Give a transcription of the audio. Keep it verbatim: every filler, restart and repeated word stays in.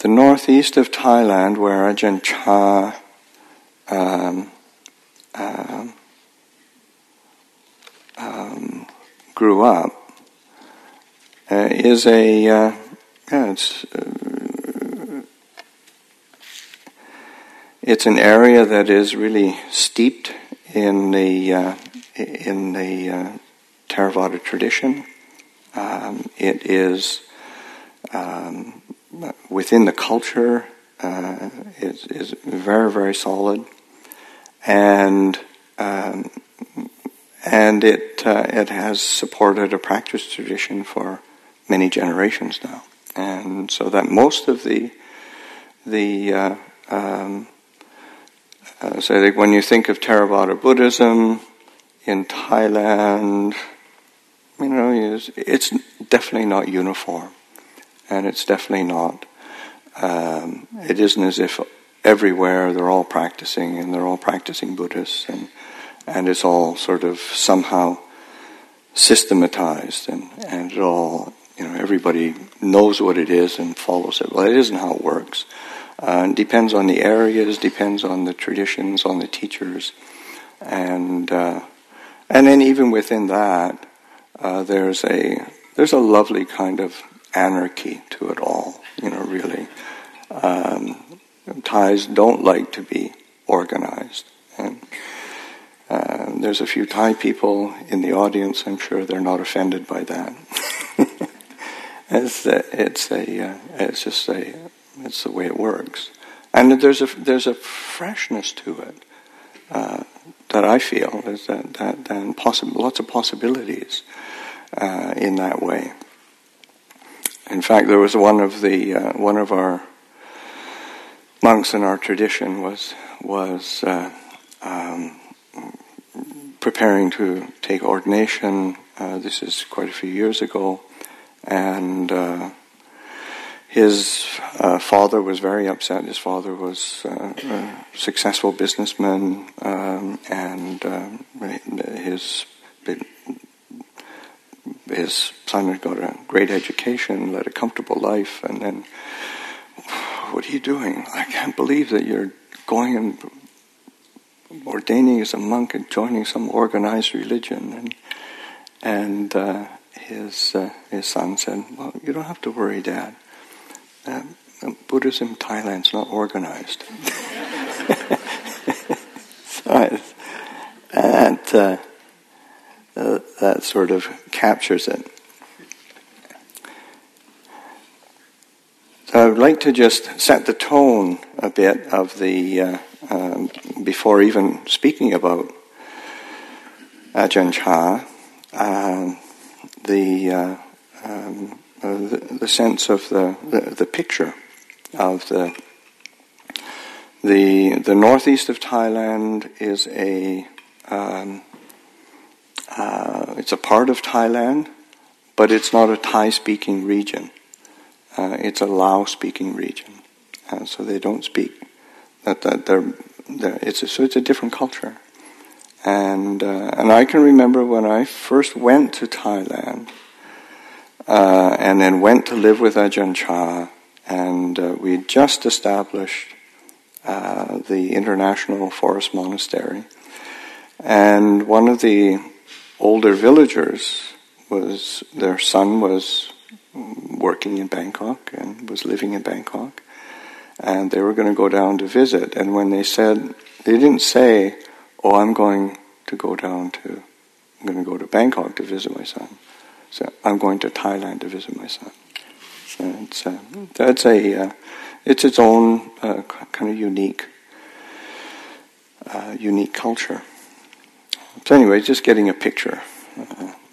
the northeast of Thailand, where Ajahn Chah um, um, um, grew up, uh, is a uh, yeah, it's uh, it's an area that is really steeped in the uh, in the uh, Theravada tradition. Um, it is um, within the culture. Uh, is is very very solid, and um, and it uh, it has supported a practice tradition for many generations now, and so that most of the the uh, um, uh, so I think when you think of Theravada Buddhism in Thailand, you know, it's, it's definitely not uniform, and it's definitely not. Um, it isn't as if everywhere they're all practicing and they're all practicing Buddhists, and and it's all sort of somehow systematized, and, and it all, you know, everybody knows what it is and follows it. Well, it isn't how it works. Uh, it depends on the areas, depends on the traditions, on the teachers, and uh, and then even within that, uh, there's a there's a lovely kind of anarchy to it all. You know, really, um, Thais don't like to be organized, and uh, there's a few Thai people in the audience. I'm sure they're not offended by that. it's a, it's a uh, it's just a it's the way it works, and there's a there's a freshness to it uh, that I feel. There's that that and possible lots of possibilities uh, in that way. In fact, there was one of the uh, one of our monks in our tradition was was uh, um, preparing to take ordination. Uh, this is quite a few years ago, and uh, his uh, father was very upset. His father was uh, a successful businessman, um, and uh, his. His son had got a great education, led a comfortable life, and then, what are you doing? I can't believe that you're going and ordaining as a monk and joining some organized religion. And and uh, his uh, his son said, well, you don't have to worry, Dad. Uh, Buddhism in Thailand's not organized. So that, uh, uh, that sort of captures it. So I would like to just set the tone a bit of the, uh, um, before even speaking about Ajahn Chah, uh, the, uh, um, uh, the the sense of the, the, the picture of the the the northeast of Thailand is a um, uh, it's a part of Thailand, but it's not a Thai-speaking region. Uh, it's a Lao-speaking region, uh, so they don't speak. That that they're, they're it's a, so it's a different culture, and uh, and I can remember when I first went to Thailand, uh, and then went to live with Ajahn Chah, and uh, we just established uh, the International Forest Monastery, and one of the older villagers was their son was working in Bangkok and was living in Bangkok, and they were going to go down to visit. And when they said, they didn't say, "Oh, I'm going to go down to, I'm going to go to Bangkok to visit my son." So I'm going to Thailand to visit my son. So it's uh, that's a uh, it's its own uh, kind of unique uh, unique culture. So anyway, just getting a picture. Uh,